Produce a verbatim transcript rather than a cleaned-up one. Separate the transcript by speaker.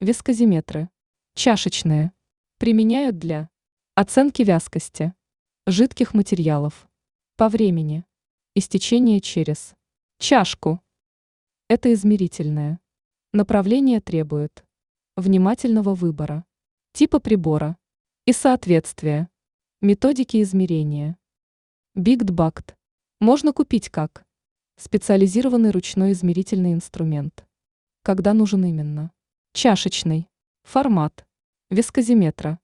Speaker 1: Вискозиметры. Чашечные. Применяют для оценки вязкости жидких материалов по времени. Истечение через чашку. Это измерительное. Направление требует внимательного выбора типа прибора и соответствия методики измерения. Бигдбакт можно купить как специализированный ручной измерительный инструмент, когда нужен именно чашечный формат вискозиметра.